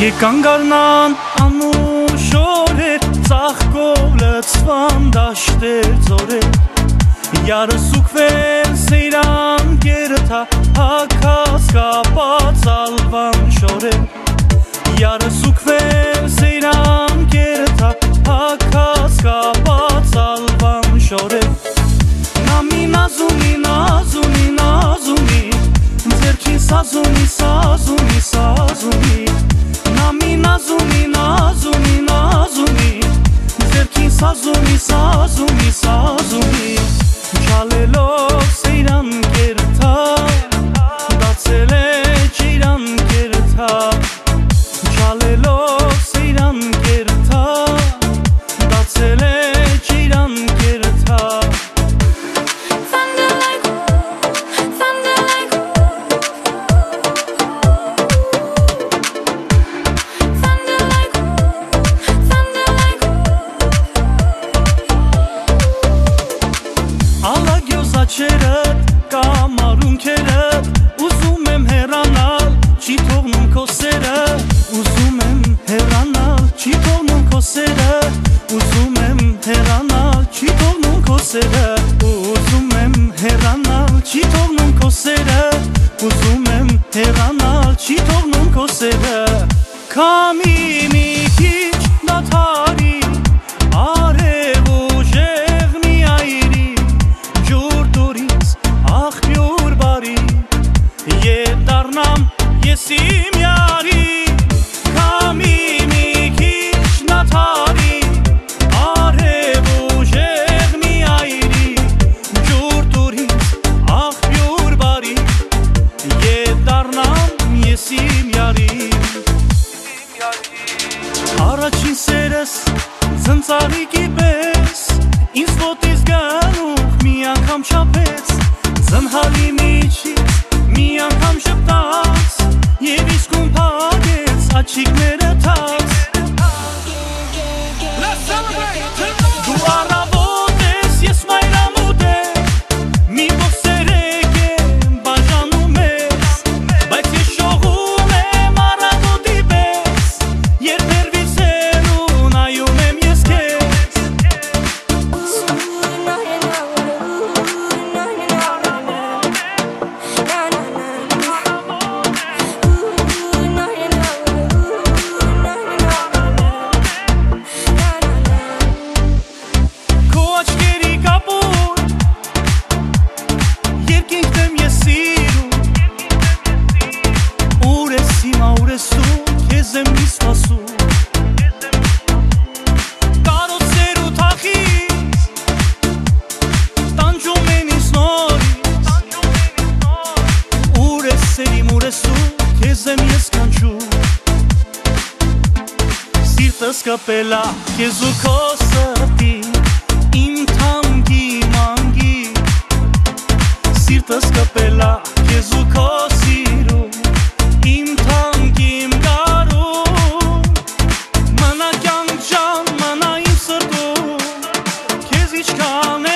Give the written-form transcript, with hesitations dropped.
Եկան գարնան անուշոր էր, ծաղկով լցվան դաշտեր ձորեր, Յարս ուքվել սեյրան կերթա, հակաս կապած ալվան շորեր, Յարս ուքվել սեյրան կերթա, հակաս կապած ալվան շորեր, Նամի նազումի, նազումի, նազումի, ձերքին սազումի, սազումի, սազումի, Նամի նազումի, նազումի, նազումի, ձերքին սազումի, սազումի, սազումի, Չալելով սեյրան կերթա, դացել է ճիրան կերթա, Չալելով սեյրան կերթա, դացել է ճիրան կերթա, Աչերդ, կամարունքերդ, ուզում եմ հեռանալ, չի թողնում քո սերը, ուզում եմ հեռանալ, չի թողնում քո սերը, ուզում եմ հեռանալ, չի թողնում քո սերը, ուզում եմ հեռանալ, չի թողնում քո սերը, ուզում եմ հեռանալ, չի թողնում քո սերը, Քամի մի քիչ դադարի, արև ուժեղ մի այրի, Աղբյուր բարի, ետ դառնամ ես իմ յարի, Քամի մի քիչ նաթարի, արև ուժեղ մի այրի, ջուր տուր ինձ աղբյուր բարի, ետ դառնամ ես իմ յարի, Առաջին սերս ձնծաղիկի պես, ինձ ոտից գանուխ մի անգամ չափեց, Զնհալի միջից մի անգամ շպտաց, և իսկում պագեց աչիկները թաց, Դու առավոտ ես, ես մայրամուտ եմ, մի ոսերեք եմ բաժանում ես, Բայց ես շողում եմ առավոտի պես, երբ հերվից հեռու նայում եմ ես քեզ, Սկպելա քեզ ու քո սրտի, իմ թանկի մանգի, Սիրտս կպելա քեզ ու քո սիրում, իմ թանկի իմ գարում, Մնա կյանք ջան, մնա իմ սրտում, Քեզ իչքան